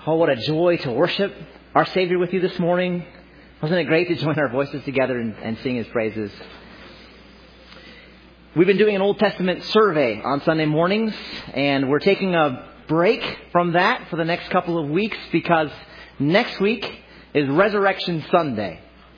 Oh, what a joy to worship our Savior with you this morning. Wasn't it great to join our voices together and sing His praises? We've been doing an Old Testament survey on Sunday mornings, and we're taking a break from that for the next couple of weeks because next week is Resurrection Sunday.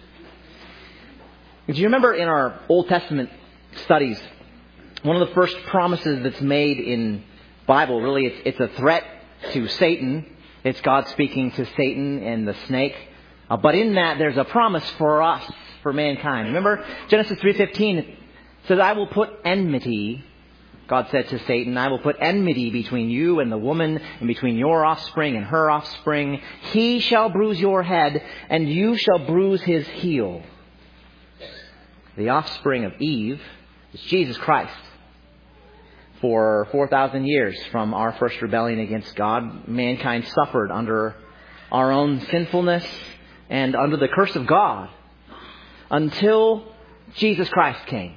Do you remember in our Old Testament studies, one of the first promises that's made in Bible, really it's a threat to Satan. It's God speaking to Satan and the snake. But in that, there's a promise for us, for mankind. Remember, Genesis 3:15 says, I will put enmity, God said to Satan, I will put enmity between you and the woman, and between your offspring and her offspring. He shall bruise your head, and you shall bruise his heel. The offspring of Eve is Jesus Christ. For 4,000 years from our first rebellion against God, mankind suffered under our own sinfulness and under the curse of God until Jesus Christ came.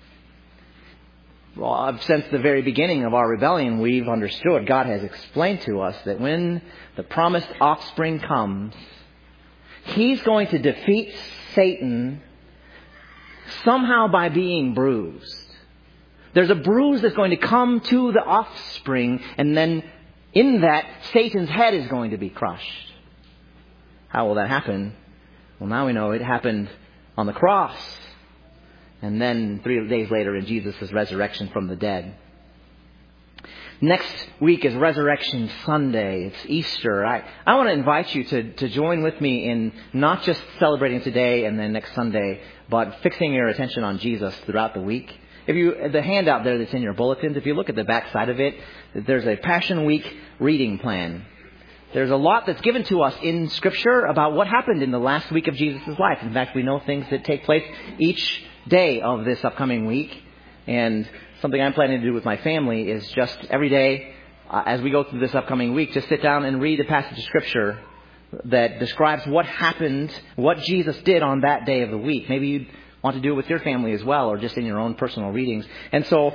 Well, since the very beginning of our rebellion, we've understood, God has explained to us that when the promised offspring comes, He's going to defeat Satan somehow by being bruised. There's a bruise that's going to come to the offspring, and then in that, Satan's head is going to be crushed. How will that happen? Well, now we know it happened on the cross. And then 3 days later in Jesus' resurrection from the dead. Next week is Resurrection Sunday. It's Easter. I want to invite you to join with me in not just celebrating today and then next Sunday, but fixing your attention on Jesus throughout the week. The handout there that's in your bulletins, if you look at the back side of it, there's a Passion Week reading plan. There's a lot that's given to us in Scripture about what happened in the last week of Jesus' life. In fact, we know things that take place each day of this upcoming week. And something I'm planning to do with my family is just every day, as we go through this upcoming week, just sit down and read a passage of Scripture that describes what happened, what Jesus did on that day of the week. Maybe you'd want to do it with your family as well, or just in your own personal readings. And so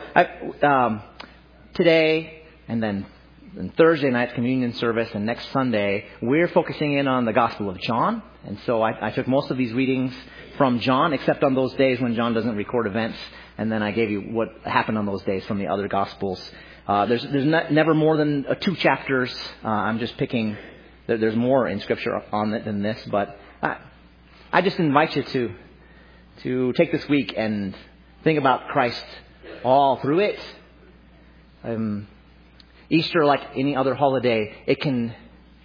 today and then Thursday night's communion service and next Sunday, we're focusing in on the Gospel of John. And so I took most of these readings from John, except on those days when John doesn't record events. And then I gave you what happened on those days from the other Gospels. There's never more than 2 chapters. I'm just picking. There's more in Scripture on it than this, but I just invite you to take this week and think about Christ all through it. Easter, like any other holiday, it can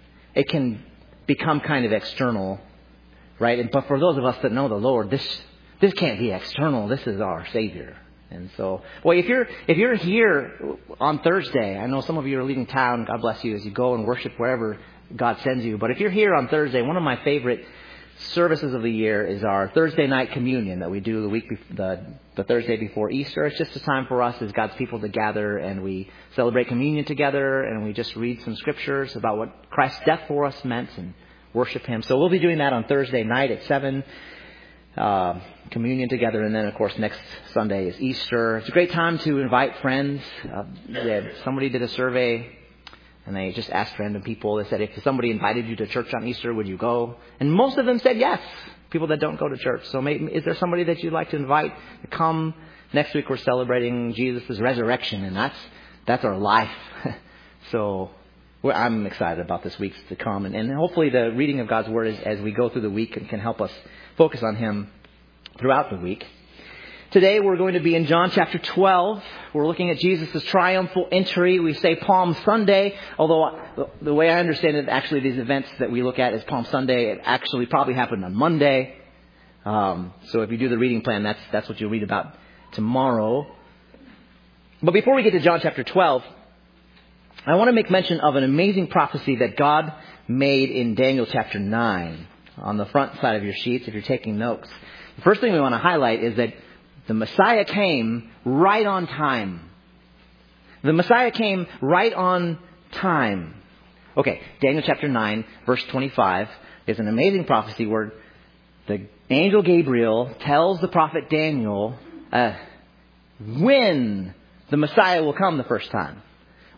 become kind of external, right? But for those of us that know the Lord, this can't be external. This is our Savior. And so, well, if you're here on Thursday, I know some of you are leaving town. God bless you as you go and worship wherever God sends you. But if you're here on Thursday, one of my favorite services of the year is our Thursday night communion that we do the Thursday before Easter. It's just a time for us as God's people to gather and we celebrate communion together and we just read some scriptures about what Christ's death for us meant and worship Him. So we'll be doing that on Thursday night at 7, communion together, and then of course next Sunday is Easter. It's a great time to invite friends. Somebody did a survey and they just asked random people. They said, if somebody invited you to church on Easter, would you go? And most of them said yes, people that don't go to church. So is there somebody that you'd like to invite to come? Next week we're celebrating Jesus' resurrection, and that's our life. So I'm excited about this week to come. And hopefully the reading of God's Word as we go through the week can help us focus on Him throughout the week. Today we're going to be in John chapter 12. We're looking at Jesus' triumphal entry. We say Palm Sunday, although the way I understand it, actually these events that we look at as Palm Sunday, it actually probably happened on Monday. So if you do the reading plan, that's what you'll read about tomorrow. But before we get to John chapter 12, I want to make mention of an amazing prophecy that God made in Daniel chapter 9 on the front side of your sheets if you're taking notes. The first thing we want to highlight is that the Messiah came right on time. The Messiah came right on time. Okay, Daniel chapter 9, verse 25 is an amazing prophecy where the angel Gabriel tells the prophet Daniel when the Messiah will come the first time.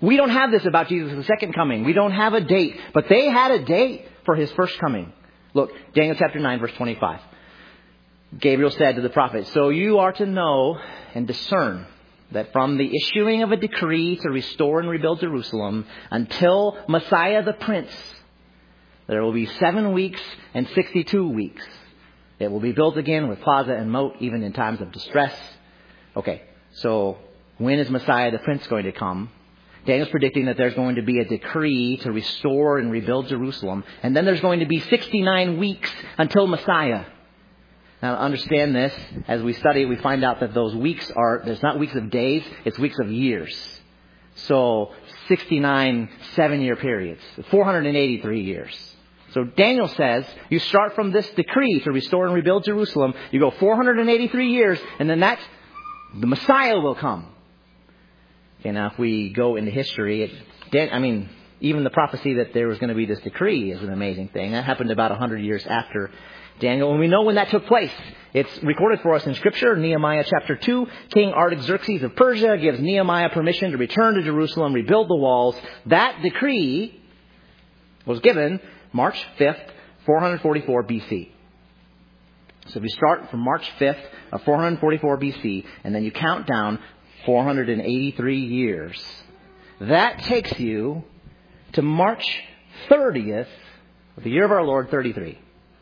We don't have this about Jesus' second coming. We don't have a date. But they had a date for his first coming. Look, Daniel chapter 9, verse 25. Gabriel said to the prophet, "So you are to know and discern that from the issuing of a decree to restore and rebuild Jerusalem until Messiah the Prince, there will be 7 weeks and 62 weeks. It will be built again with plaza and moat, even in times of distress." Okay, so when is Messiah the Prince going to come? Daniel's predicting that there's going to be a decree to restore and rebuild Jerusalem. And then there's going to be 69 weeks until Messiah. Now, understand this. As we study, we find out that those weeks there's not weeks of days, it's weeks of years. So 69 7-year periods, 483 years. So Daniel says, you start from this decree to restore and rebuild Jerusalem. You go 483 years, and then the Messiah will come. Okay, now if we go into history, even the prophecy that there was going to be this decree is an amazing thing. That happened about 100 years after Daniel, and we know when that took place. It's recorded for us in Scripture, Nehemiah chapter 2. King Artaxerxes of Persia gives Nehemiah permission to return to Jerusalem, rebuild the walls. That decree was given March 5th, 444 BC. So if you start from March 5th of 444 BC, and then you count down 483 years, that takes you to March 30th of the year of our Lord, 33.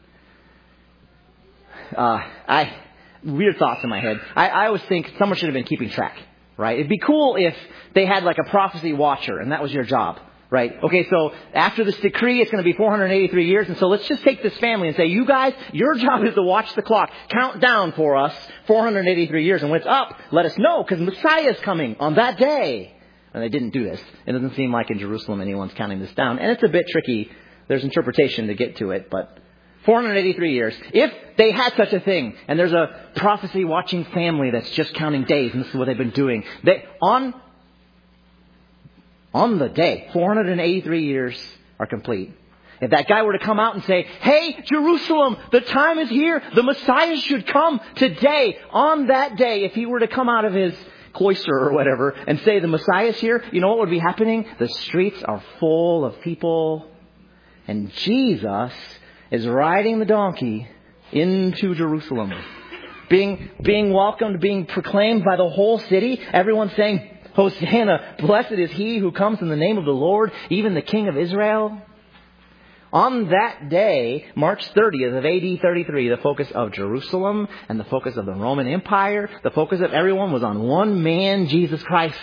Weird thoughts in my head. I always think someone should have been keeping track, right? It'd be cool if they had like a prophecy watcher, and that was your job, right? Okay, so after this decree, it's going to be 483 years, and so let's just take this family and say, you guys, your job is to watch the clock. Count down for us 483 years, and when it's up, let us know, because Messiah's coming on that day. And they didn't do this. It doesn't seem like in Jerusalem anyone's counting this down, and it's a bit tricky. There's interpretation to get to it, but 483 years. If they had such a thing, and there's a prophecy watching family that's just counting days, and this is what they've been doing, on the day, 483 years are complete. If that guy were to come out and say, "Hey, Jerusalem, the time is here. The Messiah should come today." On that day, if he were to come out of his cloister or whatever and say the Messiah's here, you know what would be happening? The streets are full of people, and Jesus is riding the donkey into Jerusalem, being welcomed, being proclaimed by the whole city. Everyone's saying, "Hosanna, blessed is he who comes in the name of the Lord, even the King of Israel." On that day, March 30th of AD 33, the focus of Jerusalem and the focus of the Roman Empire, the focus of everyone was on one man, Jesus Christ.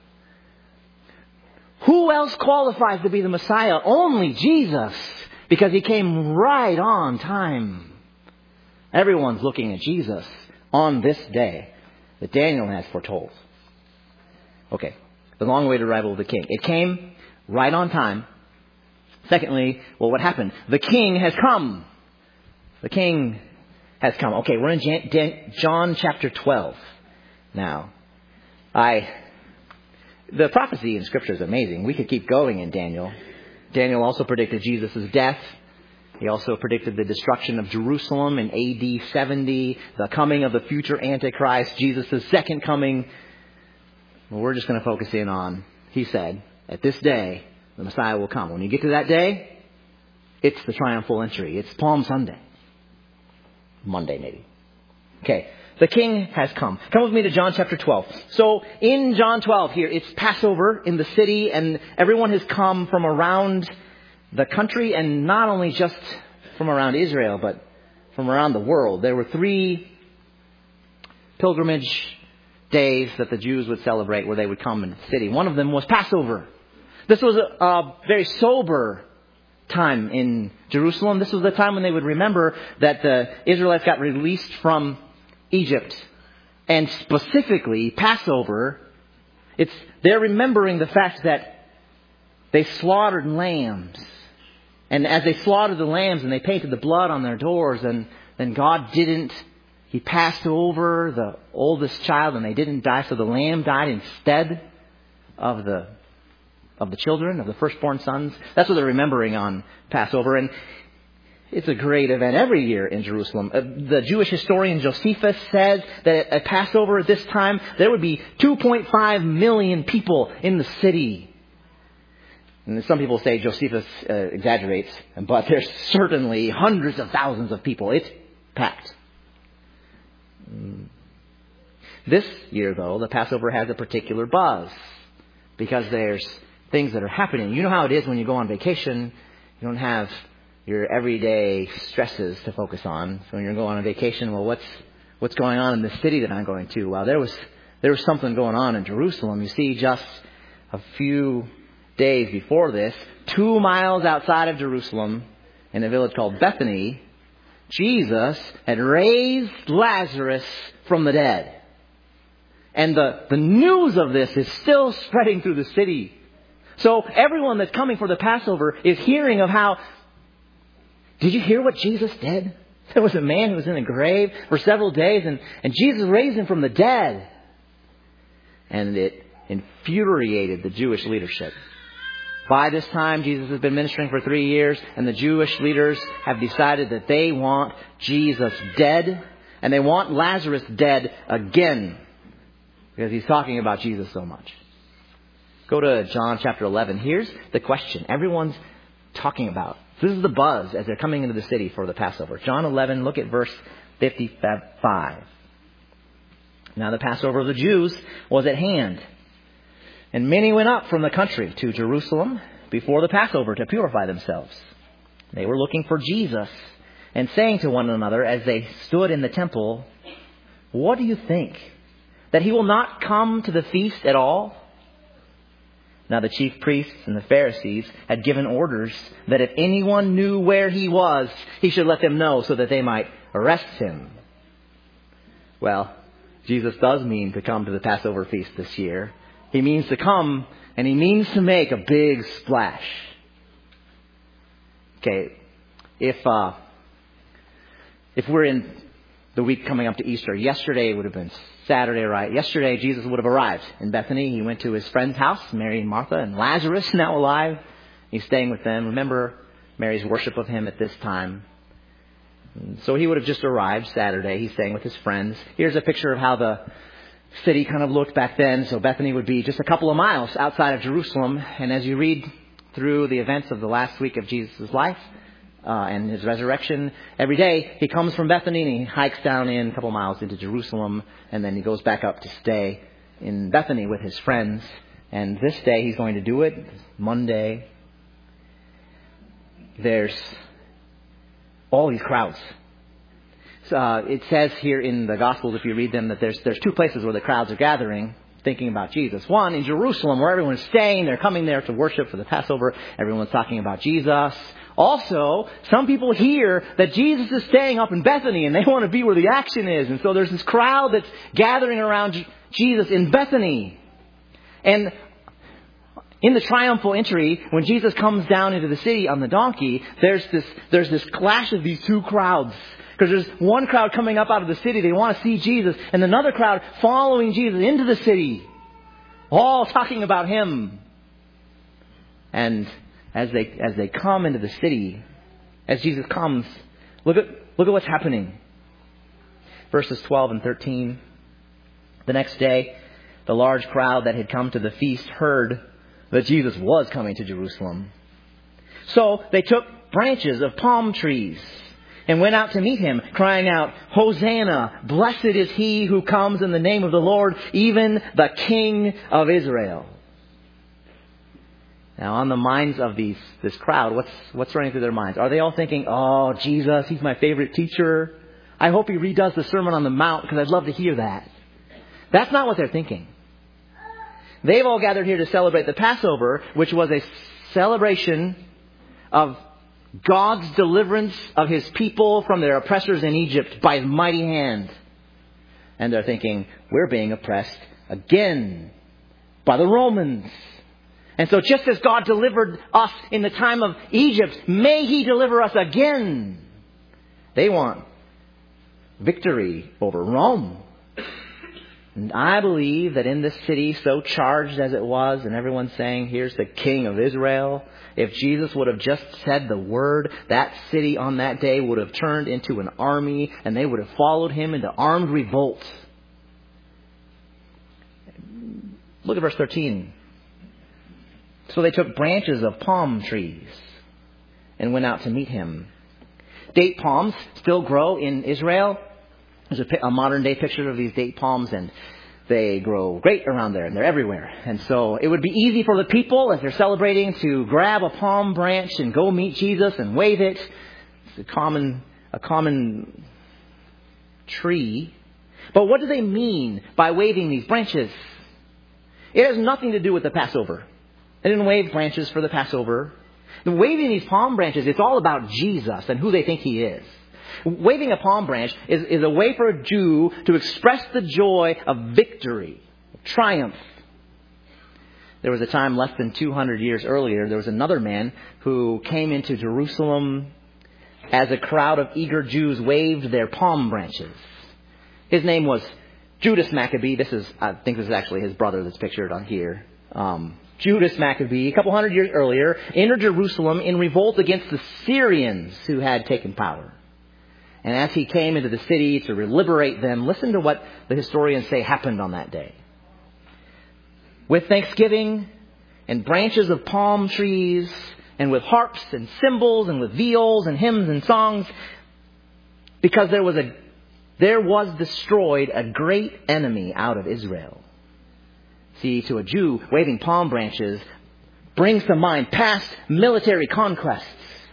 Who else qualifies to be the Messiah? Only Jesus, because he came right on time. Everyone's looking at Jesus on this day that Daniel has foretold. Okay, the long awaited arrival of the king. It came right on time. Secondly, well, what happened? The king has come. The king has come. Okay, we're in John chapter 12. Now, the prophecy in Scripture is amazing. We could keep going in Daniel. Daniel also predicted Jesus' death. He also predicted the destruction of Jerusalem in AD 70, the coming of the future Antichrist, Jesus' second coming. Well, we're just going to focus in on, he said, at this day, the Messiah will come. When you get to that day, it's the triumphal entry. It's Palm Sunday. Monday, maybe. Okay. The king has come. Come with me to John chapter 12. So in John 12 here, it's Passover in the city, and everyone has come from around the country, and not only just from around Israel, but from around the world. There were 3 pilgrimage days that the Jews would celebrate where they would come in the city. One of them was Passover. This was a very sober time in Jerusalem. This was the time when they would remember that the Israelites got released from Egypt. And specifically, Passover, they're remembering the fact that they slaughtered lambs. And as they slaughtered the lambs and they painted the blood on their doors, and then God He passed over the oldest child and they didn't die. So the lamb died instead of the children, of the firstborn sons. That's what they're remembering on Passover. And it's a great event every year in Jerusalem. The Jewish historian Josephus says that at Passover at this time, there would be 2.5 million people in the city. And some people say Josephus exaggerates, but there's certainly hundreds of thousands of people. It's packed. This year, though, the Passover has a particular buzz because there's things that are happening. You know how it is when you go on vacation. You don't have your everyday stresses to focus on. So when you're going on vacation, well, what's going on in the city that I'm going to? Well, there was something going on in Jerusalem. You see, just a few days before this, 2 miles outside of Jerusalem, in a village called Bethany, Jesus had raised Lazarus from the dead. And the news of this is still spreading through the city. So everyone that's coming for the Passover is hearing of how, did you hear what Jesus did? There was a man who was in a grave for several days and Jesus raised him from the dead. And it infuriated the Jewish leadership. By this time, Jesus has been ministering for 3 years, and the Jewish leaders have decided that they want Jesus dead, and they want Lazarus dead again, because he's talking about Jesus so much. Go to John chapter 11. Here's the question everyone's talking about. This is the buzz as they're coming into the city for the Passover. John 11, look at verse 55. Now the Passover of the Jews was at hand. And many went up from the country to Jerusalem before the Passover to purify themselves. They were looking for Jesus and saying to one another as they stood in the temple, "What do you think? That he will not come to the feast at all?" Now the chief priests and the Pharisees had given orders that if anyone knew where he was, he should let them know so that they might arrest him. Well, Jesus does mean to come to the Passover feast this year. He means to come, and he means to make a big splash. Okay, if we're in the week coming up to Easter, yesterday would have been Saturday, right? Yesterday, Jesus would have arrived in Bethany. He went to his friend's house, Mary and Martha, and Lazarus, now alive. He's staying with them. Remember Mary's worship of him at this time. So he would have just arrived Saturday. He's staying with his friends. Here's a picture of how the city kind of looked back then. So Bethany would be just a couple of miles outside of Jerusalem. And as you read through the events of the last week of Jesus' life and his resurrection, every day he comes from Bethany and he hikes down in a couple of miles into Jerusalem. And then he goes back up to stay in Bethany with his friends. And this day he's going to do it. Monday. There's all these crowds. It says here in the Gospels, if you read them, that there's 2 places where the crowds are gathering, thinking about Jesus. One, in Jerusalem, where everyone's staying. They're coming there to worship for the Passover. Everyone's talking about Jesus. Also, some people hear that Jesus is staying up in Bethany, and they want to be where the action is. And so there's this crowd that's gathering around Jesus in Bethany. And in the triumphal entry, when Jesus comes down into the city on the donkey, there's this clash of these 2 crowds. Because there's one crowd coming up out of the city. They want to see Jesus. And another crowd following Jesus into the city. All talking about him. And as they come into the city, as Jesus comes, look at what's happening. Verses 12 and 13. The next day, the large crowd that had come to the feast heard that Jesus was coming to Jerusalem. So they took branches of palm trees and went out to meet him, crying out, "Hosanna! Blessed is he who comes in the name of the Lord, even the King of Israel." Now, on the minds of this crowd, what's running through their minds? Are they all thinking, "Oh, Jesus, he's my favorite teacher. I hope he redoes the Sermon on the Mount because I'd love to hear that"? That's not what they're thinking. They've all gathered here to celebrate the Passover, which was a celebration of God's deliverance of his people from their oppressors in Egypt by his mighty hand. And they're thinking, we're being oppressed again by the Romans. And so just as God delivered us in the time of Egypt, may he deliver us again. They want victory over Rome. And I believe that in this city, so charged as it was, and everyone's saying, here's the King of Israel, if Jesus would have just said the word, that city on that day would have turned into an army, and they would have followed him into armed revolt. Look at verse 13. So they took branches of palm trees and went out to meet him. Date palms still grow in Israel. There's a modern day picture of these date palms, and they grow great around there, and they're everywhere. And so it would be easy for the people, as they're celebrating, to grab a palm branch and go meet Jesus and wave it. It's a common tree. But what do they mean by waving these branches? It has nothing to do with the Passover. They didn't wave branches for the Passover. The waving these palm branches, it's all about Jesus and who they think he is. Waving a palm branch is a way for a Jew to express the joy of victory, of triumph. There was a time less than 200 years earlier, there was another man who came into Jerusalem as a crowd of eager Jews waved their palm branches. His name was Judas Maccabee. I think this is actually his brother that's pictured on here. Judas Maccabee, a couple hundred years earlier, entered Jerusalem in revolt against the Syrians who had taken power. And as he came into the city to liberate them, listen to what the historians say happened on that day. With thanksgiving and branches of palm trees and with harps and cymbals and with viols and hymns and songs, because there was destroyed a great enemy out of Israel. See, to a Jew, waving palm branches brings to mind past military conquests.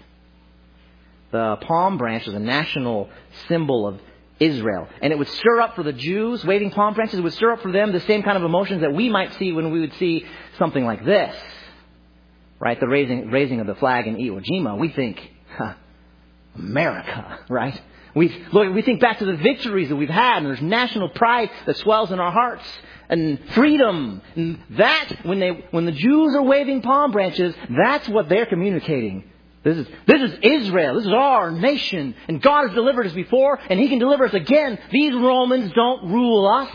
The palm branch was a national symbol of Israel. And it would stir up for the Jews, waving palm branches, it would stir up for them the same kind of emotions that we might see when we would see something like this. Right? The raising of the flag in Iwo Jima. We think, America, right? We think back to the victories that we've had, and there's national pride that swells in our hearts, and freedom. And that, when the Jews are waving palm branches, that's what they're communicating. This is Israel. This is our nation. And God has delivered us before, and he can deliver us again. These Romans don't rule us.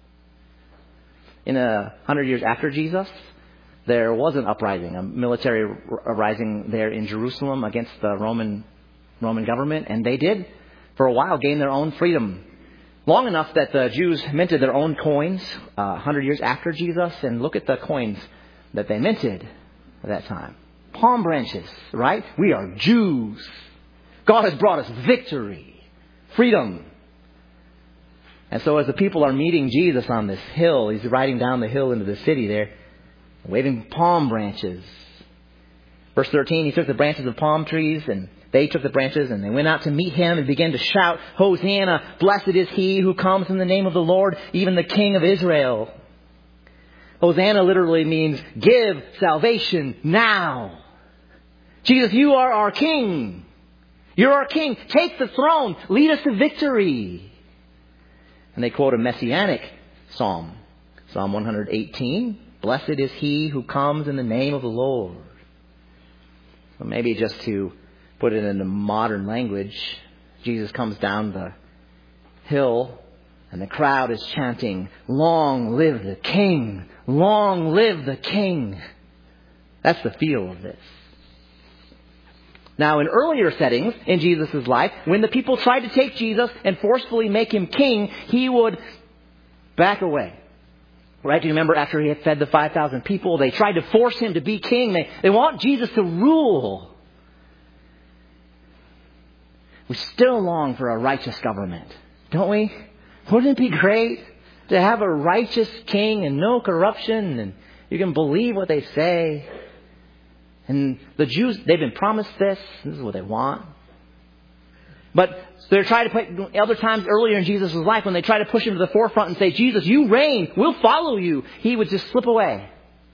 In 100 years after Jesus, there was an uprising, a military uprising there in Jerusalem against the Roman government. And they did, for a while, gain their own freedom. Long enough that the Jews minted their own coins 100 years after Jesus. And look at the coins that they minted at that time. Palm branches, right? We are Jews. God has brought us victory, freedom. And so as the people are meeting Jesus on this hill, he's riding down the hill into the city there, waving palm branches. Verse 13, he took the branches of palm trees, and they took the branches, and they went out to meet him and began to shout, Hosanna, blessed is he who comes in the name of the Lord, even the King of Israel. Hosanna literally means give salvation now. Jesus, you are our King. You're our King. Take the throne. Lead us to victory. And they quote a messianic psalm. Psalm 118. Blessed is he who comes in the name of the Lord. So maybe just to put it into modern language, Jesus comes down the hill and the crowd is chanting, long live the King. Long live the King. That's the feel of this. Now, in earlier settings in Jesus' life, when the people tried to take Jesus and forcefully make him king, he would back away. Right? Do you remember after he had fed the 5,000 people, they tried to force him to be king. They want Jesus to rule. We still long for a righteous government, don't we? Wouldn't it be great to have a righteous king and no corruption, and you can believe what they say? And the Jews, they've been promised this. This is what they want. But they're trying to put, other times earlier in Jesus' life, when they try to push him to the forefront and say, Jesus, you reign, we'll follow you, he would just slip away.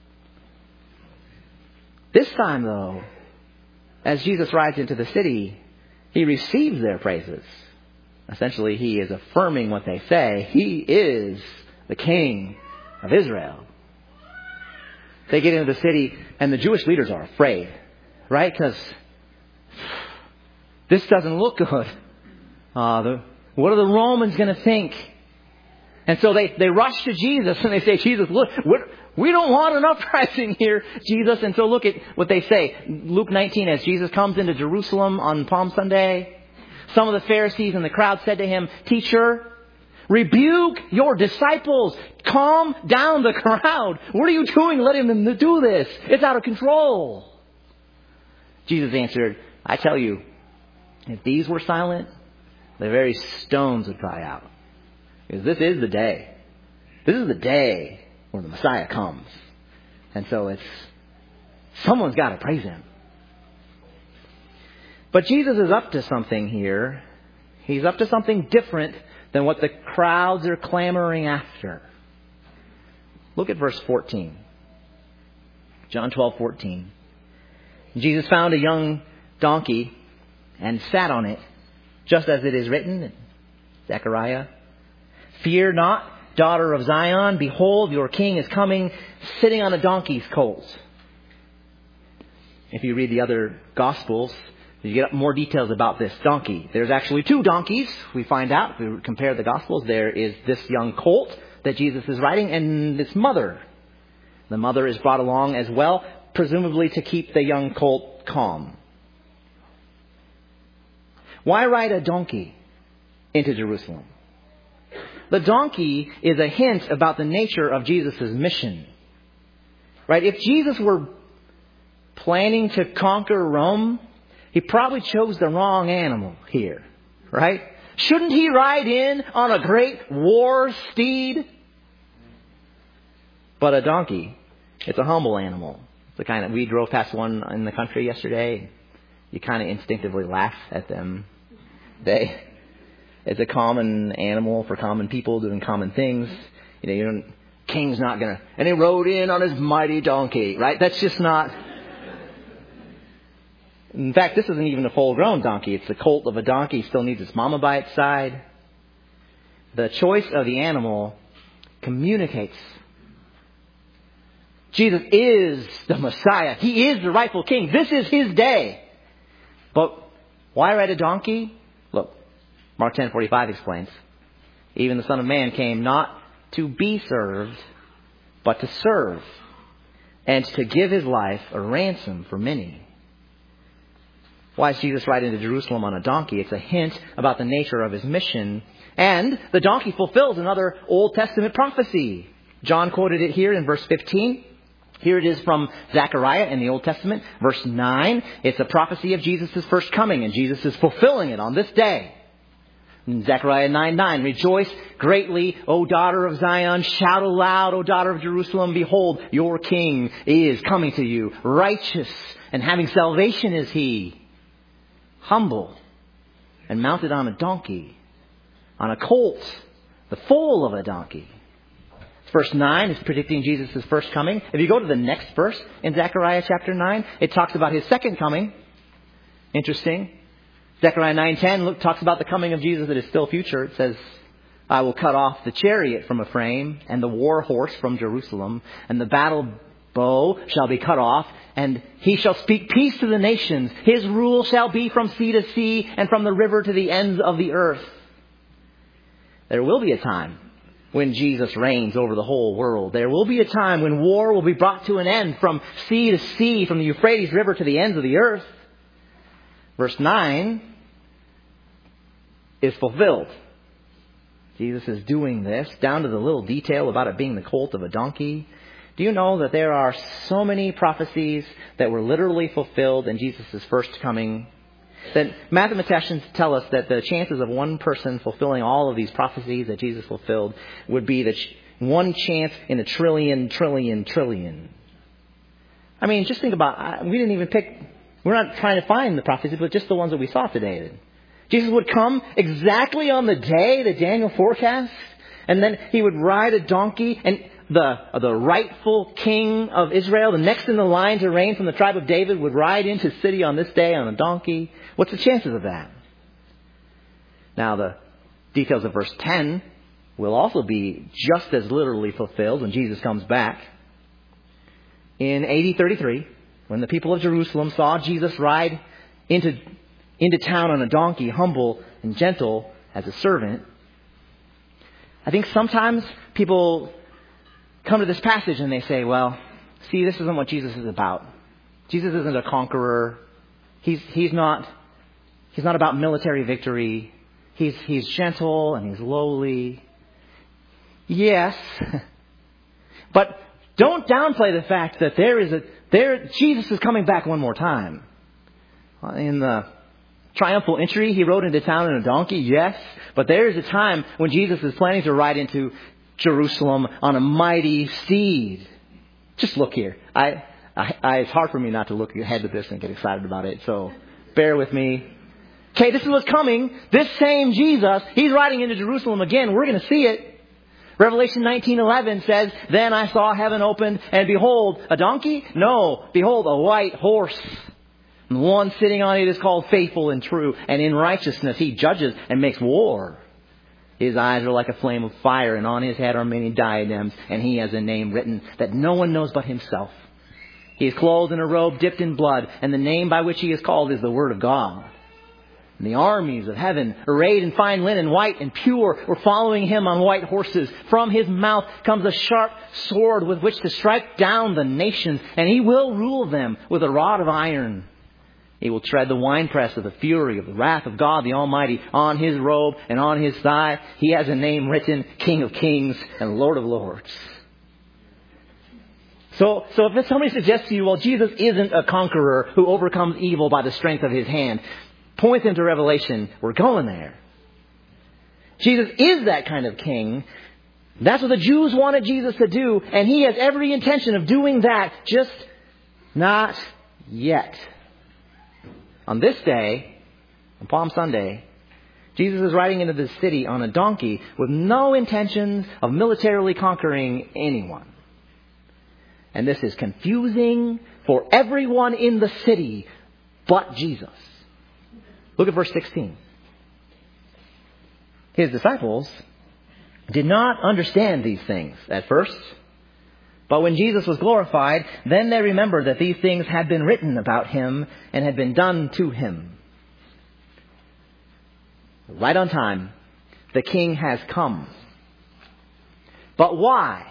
This time, though, as Jesus rides into the city, he receives their praises. Essentially, he is affirming what they say. He is the King of Israel. They get into the city, and the Jewish leaders are afraid, right? Because this doesn't look good. What are the Romans going to think? And so they rush to Jesus, and they say, Jesus, look, we don't want an uprising here, Jesus. And so look at what they say. Luke 19, as Jesus comes into Jerusalem on Palm Sunday, some of the Pharisees in the crowd said to him, Teacher, Rebuke your disciples. Calm down the crowd. What are you doing letting them do this? It's out of control. Jesus answered, I tell you, if these were silent, the very stones would cry out. Because this is the day. This is the day where the Messiah comes. And so someone's got to praise Him. But Jesus is up to something here. He's up to something different than what the crowds are clamoring after. Look at verse 14. John 12:14. Jesus found a young donkey and sat on it, just as it is written in Zechariah. Fear not, daughter of Zion. Behold, your king is coming, sitting on a donkey's colt. If you read the other Gospels, you get more details about this donkey. There's actually 2 donkeys, we find out. If we compare the Gospels, there is this young colt that Jesus is riding and this mother. The mother is brought along as well, presumably to keep the young colt calm. Why ride a donkey into Jerusalem? The donkey is a hint about the nature of Jesus' mission. Right? If Jesus were planning to conquer Rome, he probably chose the wrong animal here. Right? Shouldn't he ride in on a great war steed? But a donkey, it's a humble animal. It's the kind of, we drove past one in the country yesterday. You kind of instinctively laugh at them. It's a common animal for common people doing common things. King's not gonna, and he rode in on his mighty donkey, right? That's just not. In fact, this isn't even a full-grown donkey. It's the colt of a donkey. Still needs its mama by its side. The choice of the animal communicates. Jesus is the Messiah. He is the rightful king. This is His day. But why ride a donkey? Look, Mark 10:45 explains. Even the Son of Man came not to be served, but to serve, and to give His life a ransom for many. Why is Jesus riding into Jerusalem on a donkey? It's a hint about the nature of His mission. And the donkey fulfills another Old Testament prophecy. John quoted it here in verse 15. Here it is from Zechariah in the Old Testament. Verse 9, it's a prophecy of Jesus' first coming, and Jesus is fulfilling it on this day. In Zechariah 9:9, rejoice greatly, O daughter of Zion. Shout aloud, O daughter of Jerusalem. Behold, your king is coming to you. Righteous and having salvation is He. Humble and mounted on a donkey, on a colt, the foal of a donkey. Verse 9 is predicting Jesus' first coming. If you go to the next verse in Zechariah chapter 9, it talks about His second coming. Interesting. Zechariah 9:10 talks about the coming of Jesus that is still future. It says, I will cut off the chariot from Ephraim and the war horse from Jerusalem, and the battle bow shall be cut off, and He shall speak peace to the nations. His rule shall be from sea to sea and from the river to the ends of the earth. There will be a time when Jesus reigns over the whole world. There will be a time when war will be brought to an end from sea to sea, from the Euphrates River to the ends of the earth. Verse 9 is fulfilled. Jesus is doing this down to the little detail about it being the colt of a donkey. Do you know that there are so many prophecies that were literally fulfilled in Jesus' first coming? That mathematicians tell us that the chances of one person fulfilling all of these prophecies that Jesus fulfilled would be that one chance in a trillion. I mean, just think about, we're not trying to find the prophecies, but just the ones that we saw today. Jesus would come exactly on the day that Daniel forecast, and then He would ride a donkey, and the rightful king of Israel, the next in the line to reign from the tribe of David, would ride into the city on this day on a donkey. What's the chances of that? Now, the details of verse 10 will also be just as literally fulfilled when Jesus comes back. In AD 33, when the people of Jerusalem saw Jesus ride into town on a donkey, humble and gentle as a servant, I think sometimes people come to this passage and they say, well, see, this isn't what Jesus is about. Jesus isn't a conqueror. He's not about military victory. He's gentle and He's lowly. Yes. But don't downplay the fact that Jesus is coming back one more time. In the triumphal entry, he rode into town in a donkey, yes. But there is a time when Jesus is planning to ride into Jerusalem on a mighty steed. Just look here. It's hard for me not to look ahead to this and get excited about it. So bear with me. Okay, this is what's coming. This same Jesus, he's riding into Jerusalem again. We're going to see it. Revelation 19:11 says, "Then I saw heaven opened, and behold, a donkey? No, behold, a white horse. And the one sitting on it is called Faithful and True, and in righteousness he judges and makes war. His eyes are like a flame of fire, and on his head are many diadems, and he has a name written that no one knows but himself. He is clothed in a robe dipped in blood, and the name by which he is called is the Word of God. And the armies of heaven, arrayed in fine linen, white and pure, were following him on white horses. From his mouth comes a sharp sword with which to strike down the nations, and he will rule them with a rod of iron. He will tread the winepress of the fury of the wrath of God the Almighty. On his robe and on his thigh he has a name written, King of Kings and Lord of Lords." So if somebody suggests to you, well, Jesus isn't a conqueror who overcomes evil by the strength of his hand, point them to Revelation. We're going there. Jesus is that kind of king. That's what the Jews wanted Jesus to do, and he has every intention of doing that, just not yet. On this day, on Palm Sunday, Jesus is riding into the city on a donkey with no intentions of militarily conquering anyone. And this is confusing for everyone in the city but Jesus. Look at verse 16. His disciples did not understand these things at first. But when Jesus was glorified, then they remembered that these things had been written about him and had been done to him. Right on time, the King has come. But why?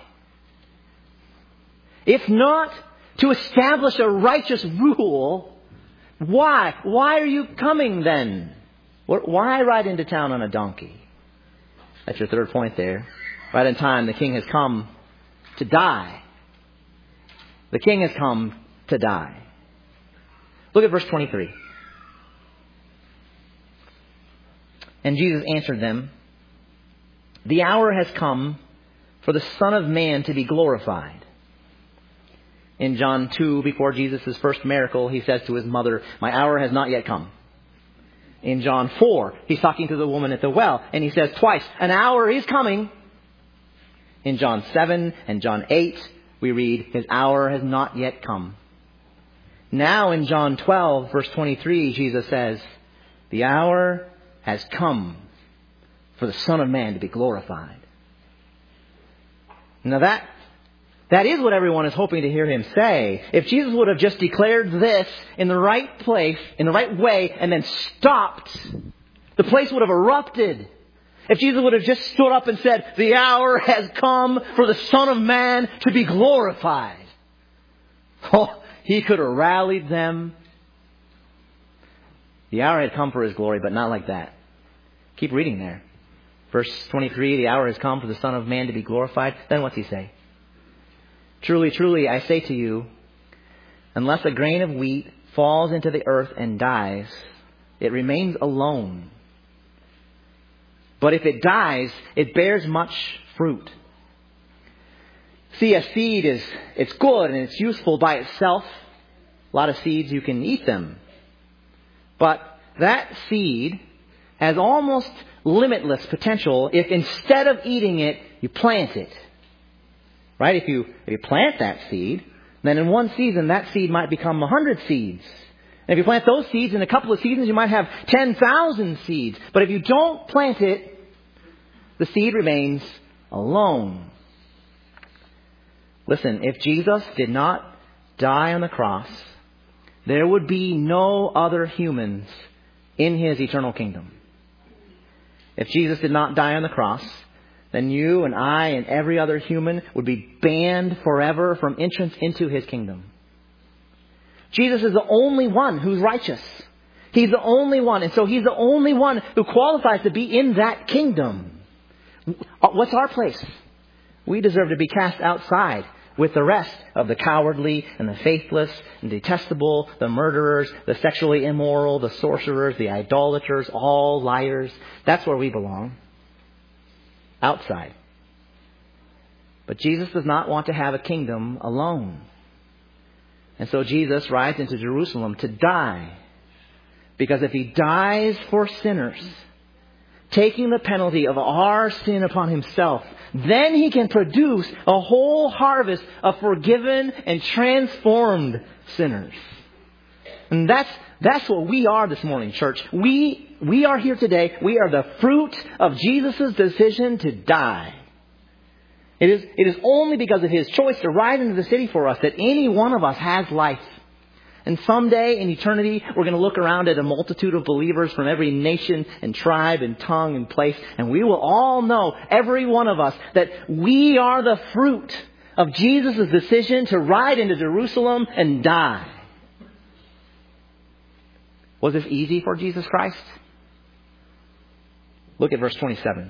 If not to establish a righteous rule, why? Why are you coming then? Why ride into town on a donkey? That's your third point there. Right on time, the King has come to die. The King has come to die. Look at verse 23. And Jesus answered them, "The hour has come for the Son of Man to be glorified." In John 2, before Jesus' first miracle, he says to his mother, "My hour has not yet come." In John 4, he's talking to the woman at the well, and he says twice, "An hour is coming." In John 7 and John 8, we read, "His hour has not yet come." Now in John 12, verse 23, Jesus says, "The hour has come for the Son of Man to be glorified." Now that is what everyone is hoping to hear him say. If Jesus would have just declared this in the right place, in the right way, and then stopped, the place would have erupted. If Jesus would have just stood up and said, "The hour has come for the Son of Man to be glorified," oh, he could have rallied them. The hour had come for his glory, but not like that. Keep reading there. Verse 23, "The hour has come for the Son of Man to be glorified." Then what's he say? "Truly, truly, I say to you, unless a grain of wheat falls into the earth and dies, it remains alone. But if it dies, it bears much fruit." See, a seed it's good and it's useful by itself. A lot of seeds, you can eat them. But that seed has almost limitless potential if instead of eating it, you plant it. Right? If you plant that seed, then in one season, that seed might become 100 seeds. And if you plant those seeds in a couple of seasons, you might have 10,000 seeds. But if you don't plant it, the seed remains alone. Listen, if Jesus did not die on the cross, there would be no other humans in his eternal kingdom. If Jesus did not die on the cross, then you and I and every other human would be banned forever from entrance into his kingdom. Jesus is the only one who's righteous. He's the only one. And so he's the only one who qualifies to be in that kingdom. What's our place? We deserve to be cast outside with the rest of the cowardly and the faithless and detestable, the murderers, the sexually immoral, the sorcerers, the idolaters, all liars. That's where we belong. Outside. But Jesus does not want to have a kingdom alone. And so Jesus rides into Jerusalem to die. Because if he dies for sinners, taking the penalty of our sin upon himself, then he can produce a whole harvest of forgiven and transformed sinners. And that's what we are this morning, church. We are here today. We are the fruit of Jesus' decision to die. It is only because of his choice to ride into the city for us that any one of us has life. And someday in eternity, we're going to look around at a multitude of believers from every nation and tribe and tongue and place. And we will all know, every one of us, that we are the fruit of Jesus' decision to ride into Jerusalem and die. Was this easy for Jesus Christ? Look at verse 27.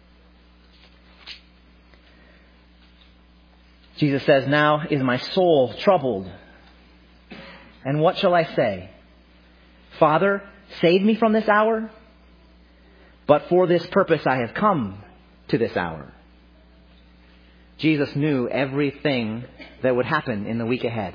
Jesus says, "Now is my soul troubled. And what shall I say? Father, save me from this hour? But for this purpose I have come to this hour." Jesus knew everything that would happen in the week ahead.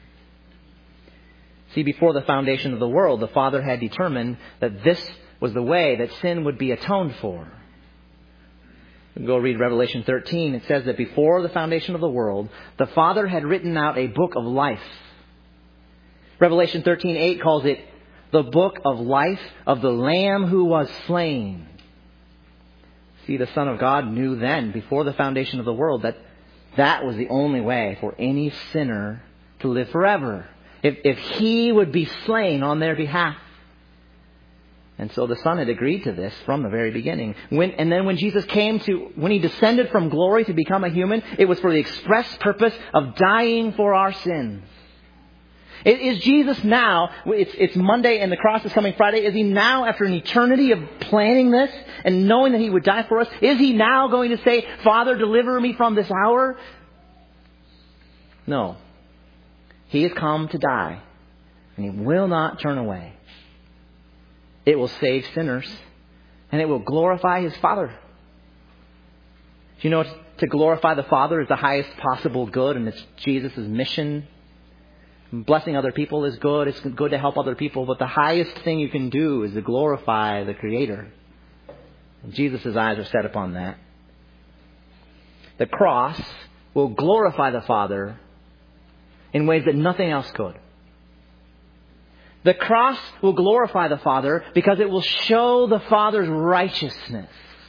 See, before the foundation of the world, the Father had determined that this was the way that sin would be atoned for. Go read Revelation 13. It says that before the foundation of the world, the Father had written out a book of life. Revelation 13:8 calls it the book of life of the Lamb who was slain. See, the Son of God knew then, before the foundation of the world, that that was the only way for any sinner to live forever. If he would be slain on their behalf. And so the Son had agreed to this from the very beginning. And then when Jesus when he descended from glory to become a human, it was for the express purpose of dying for our sins. Is Jesus now, it's Monday and the cross is coming Friday, is he now, after an eternity of planning this and knowing that he would die for us, is he now going to say, "Father, deliver me from this hour"? No. He has come to die, and he will not turn away. It will save sinners, and it will glorify his Father. Do you know to glorify the Father is the highest possible good, and it's Jesus' mission? Blessing other people is good. It's good to help other people. But the highest thing you can do is to glorify the Creator. And Jesus' eyes are set upon that. The cross will glorify the Father in ways that nothing else could. The cross will glorify the Father because it will show the Father's righteousness.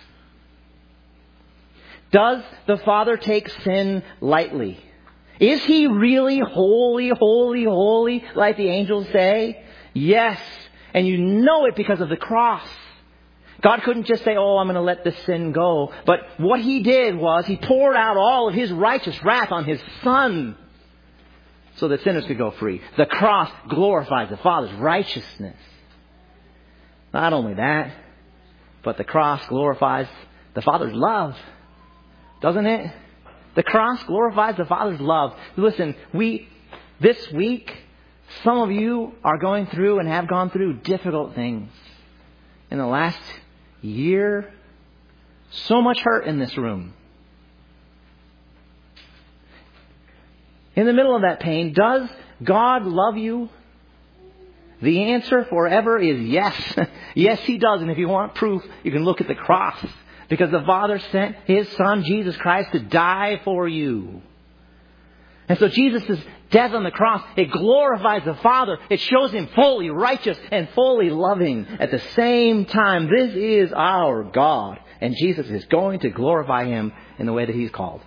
Does the Father take sin lightly? Is he really holy, holy, holy, like the angels say? Yes. And you know it because of the cross. God couldn't just say, "Oh, I'm going to let this sin go." But what he did was he poured out all of his righteous wrath on his Son so that sinners could go free. The cross glorifies the Father's righteousness. Not only that, but the cross glorifies the Father's love. Doesn't it? The cross glorifies the Father's love. Listen, this week, some of you are going through and have gone through difficult things. In the last year, so much hurt in this room. In the middle of that pain, does God love you? The answer forever is yes. Yes, he does. And if you want proof, you can look at the cross. Because the Father sent his Son, Jesus Christ, to die for you. And so Jesus' death on the cross, it glorifies the Father. It shows him fully righteous and fully loving at the same time. This is our God. And Jesus is going to glorify him in the way that he's called.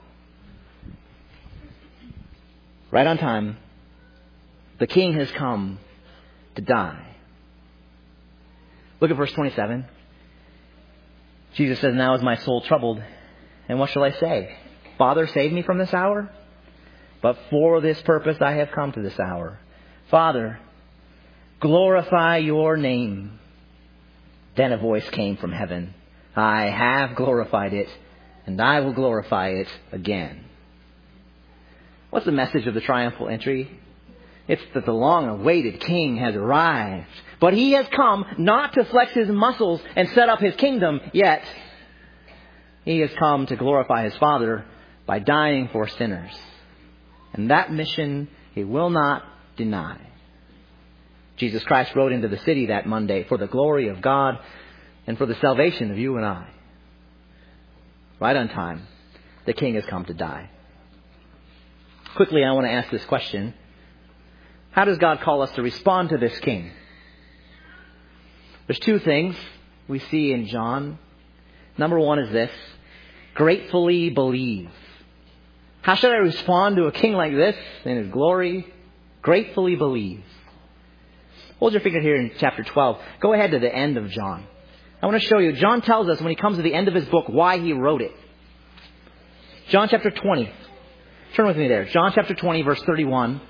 Right on time, the King has come to die. Look at verse 27. Jesus says, "Now is my soul troubled, and what shall I say? Father, save me from this hour? But for this purpose I have come to this hour. Father, glorify your name." Then a voice came from heaven. "I have glorified it, and I will glorify it again. What's the message of the triumphal entry? It's that the long-awaited king has arrived. But he has come not to flex his muscles and set up his kingdom yet. He has come to glorify his Father by dying for sinners. And that mission he will not deny. Jesus Christ rode into the city that Monday for the glory of God and for the salvation of you and I. Right on time, the king has come to die. Quickly, I want to ask this question. How does God call us to respond to this king? There's two things we see in John. Number one is this: gratefully believe. How should I respond to a king like this in his glory? Gratefully believe. Hold your finger here in chapter 12. Go ahead to the end of John. I want to show you. John tells us when he comes to the end of his book why he wrote it. John chapter 20. Turn with me there. John chapter 20, verse 31.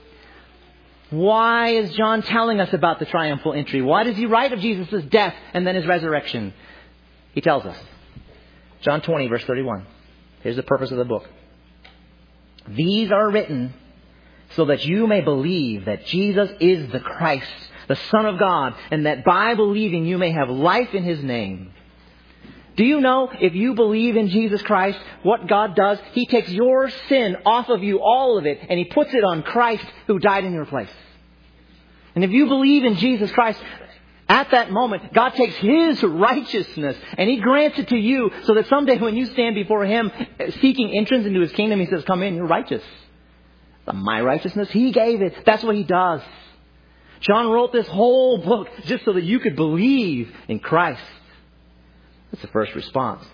Why is John telling us about the triumphal entry? Why does he write of Jesus' death and then his resurrection? He tells us. John 20, verse 31. Here's the purpose of the book. These are written so that you may believe that Jesus is the Christ, the Son of God, and that by believing you may have life in his name. Do you know if you believe in Jesus Christ, what God does? He takes your sin off of you, all of it, and he puts it on Christ who died in your place. And if you believe in Jesus Christ, at that moment, God takes his righteousness and he grants it to you so that someday when you stand before him seeking entrance into his kingdom, he says, come in, you're righteous. It's not my righteousness. He gave it. That's what he does. John wrote this whole book just so that you could believe in Christ. That's the first response.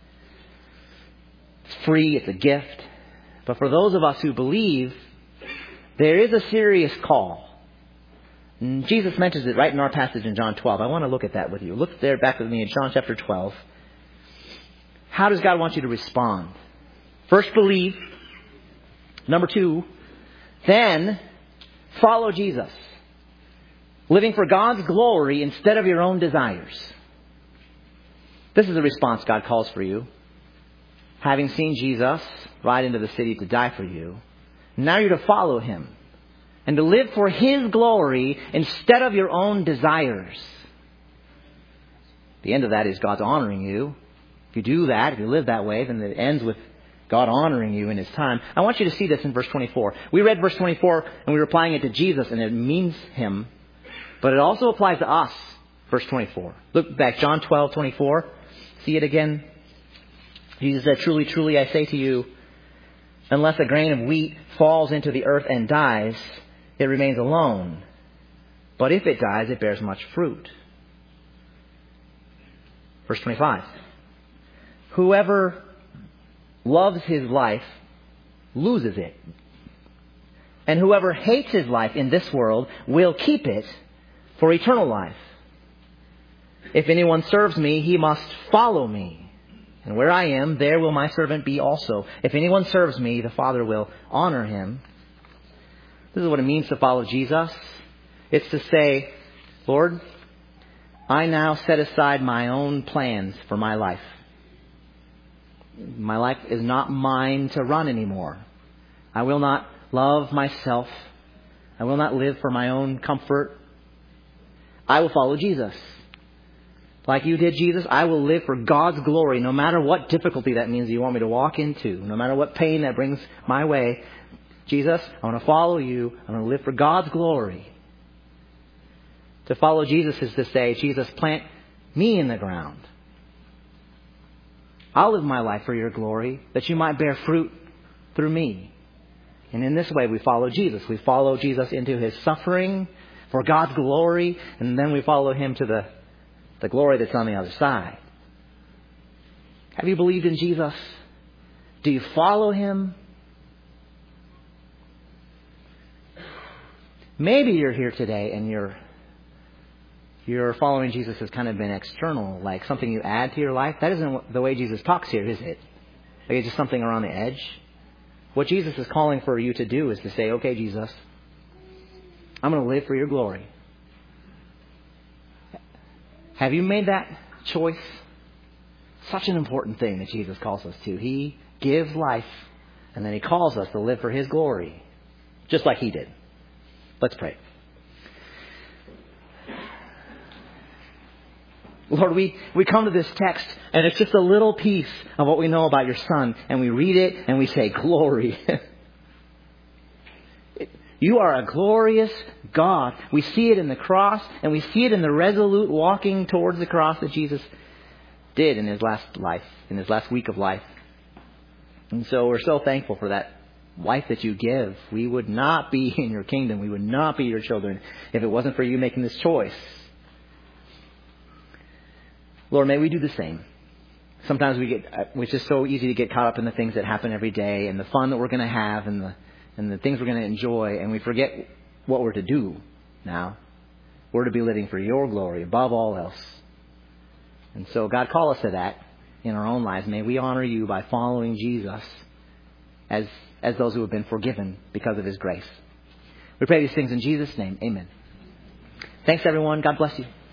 It's free. It's a gift. But for those of us who believe, there is a serious call. And Jesus mentions it right in our passage in John 12. I want to look at that with you. Look there back with me in John chapter 12. How does God want you to respond? First, believe. Number two, then follow Jesus. Living for God's glory instead of your own desires. This is the response God calls for you. Having seen Jesus ride into the city to die for you, now you're to follow him and to live for his glory instead of your own desires. The end of that is God's honoring you. If you do that, if you live that way, then it ends with God honoring you in his time. I want you to see this in verse 24. We read verse 24 and we were applying it to Jesus and it means him. But it also applies to us. Verse 24. Look back, John 12:24. See it again. Jesus said, truly, truly, I say to you, unless a grain of wheat falls into the earth and dies, it remains alone. But if it dies, it bears much fruit. Verse 25. Whoever loves his life loses it. And whoever hates his life in this world will keep it for eternal life. If anyone serves me, he must follow me. And where I am, there will my servant be also. If anyone serves me, the Father will honor him. This is what it means to follow Jesus. It's to say, Lord, I now set aside my own plans for my life. My life is not mine to run anymore. I will not love myself. I will not live for my own comfort. I will follow Jesus. Like you did, Jesus, I will live for God's glory, no matter what difficulty that means you want me to walk into, no matter what pain that brings my way. Jesus, I want to follow you. I want to live for God's glory. To follow Jesus is to say, Jesus, plant me in the ground. I'll live my life for your glory, that you might bear fruit through me. And in this way, we follow Jesus. We follow Jesus into his suffering for God's glory, and then we follow him to the glory that's on the other side. Have you believed in Jesus? Do you follow him? Maybe you're here today and your following Jesus has kind of been external, like something you add to your life. That isn't the way Jesus talks here, is it? Like it's just something around the edge. What Jesus is calling for you to do is to say, okay, Jesus, I'm going to live for your glory. Have you made that choice? Such an important thing that Jesus calls us to. He gives life, and then He calls us to live for His glory, just like He did. Let's pray. Lord, we come to this text, and it's just a little piece of what we know about your Son, and we read it, and we say, glory. You are a glorious God. We see it in the cross, and we see it in the resolute walking towards the cross that Jesus did in His last life, in His last week of life. And so we're so thankful for that life that you give. We would not be in your kingdom. We would not be your children if it wasn't for you making this choice. Lord, may we do the same. Sometimes it's just so easy to get caught up in the things that happen every day and the fun that we're going to have and the things we're going to enjoy, and we forget what we're to do now. We're to be living for your glory above all else. And so, God, call us to that in our own lives. May we honor you by following Jesus as those who have been forgiven because of His grace. We pray these things in Jesus' name. Amen. Thanks, everyone. God bless you.